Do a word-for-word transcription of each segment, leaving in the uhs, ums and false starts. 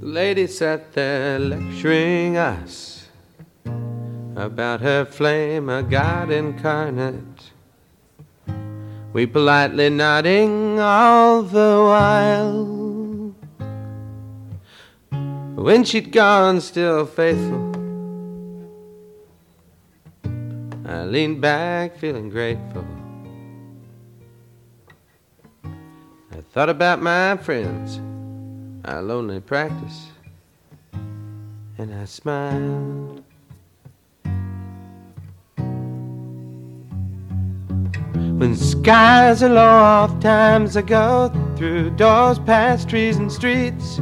lady sat there lecturing us about her flame, a God incarnate. We politely nodding all the while. When she'd gone, still faithful, I leaned back feeling grateful. I thought about my friends, our lonely practice, and I smiled. When skies are low, oft times I go through doors, past trees and streets,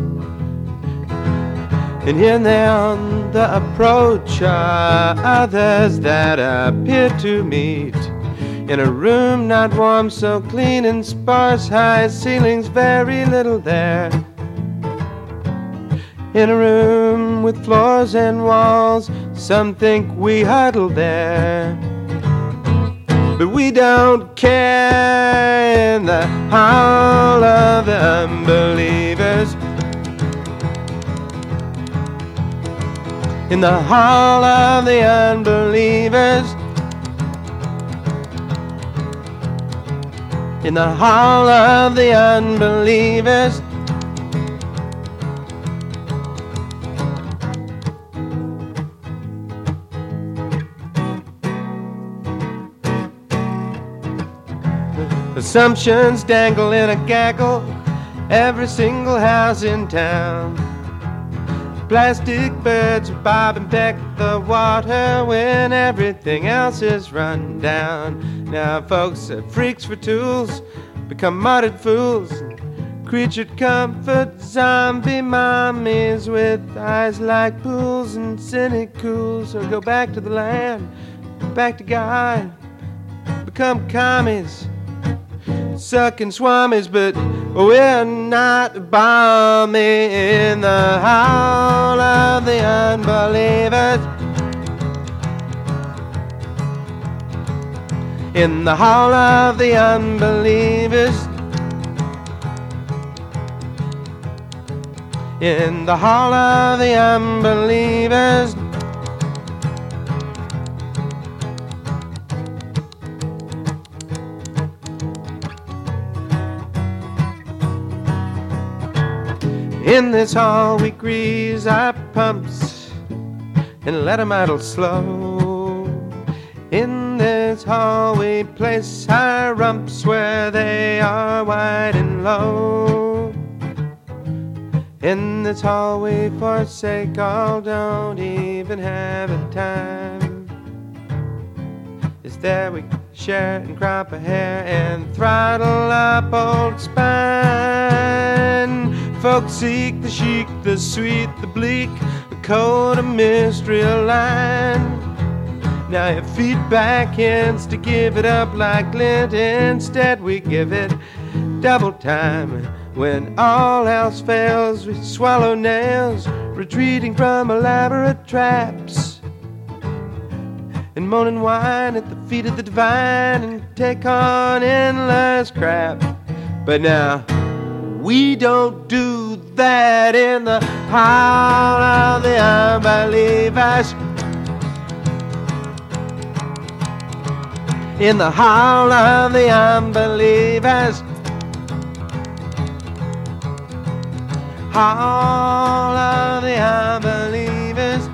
and here and there on the approach are others that appear to meet. In a room not warm, so clean and sparse, high ceilings, very little there. In a room with floors and walls, some think we huddle there. But we don't care in the hall of the unbelievers. In the hall of the unbelievers. In the hall of the unbelievers. Assumptions dangle in a gaggle, every single house in town. Plastic birds bob and peck the water when everything else is run down. Now folks are freaks for tools, become mudded fools, creatured comfort, zombie mommies with eyes like pools and cynic cools. So go back to the land, back to God, become commies, sucking swamis, but we're not balmy. In the hall of the unbelievers. In the hall of the unbelievers. In the hall of the unbelievers. In this hall we grease our pumps and let 'em idle slow. In this hall we place our rumps where they are wide and low. In this hall we forsake all, don't even have a time. It's there we share and crop a hair and throttle up old spine. Folks seek the chic, the sweet, the bleak, the code of mystery line. Now your feedback hints to give it up like lint. Instead we give it double time. When all else fails, we swallow nails, retreating from elaborate traps, and moan and whine at the feet of the divine and take on endless crap. But now we don't do that in the hall of the unbelievers. In the hall of the unbelievers. Hall of the unbelievers.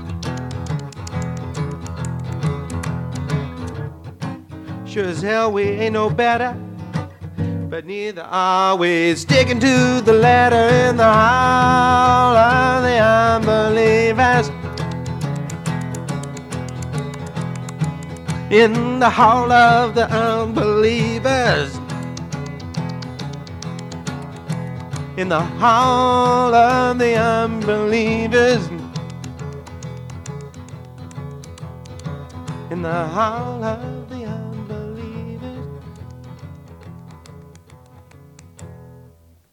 Sure as hell we ain't no better, but neither are we. Sticking to the letter in the hall of the unbelievers. In the hall of the unbelievers. In the hall of the unbelievers. In the hall of the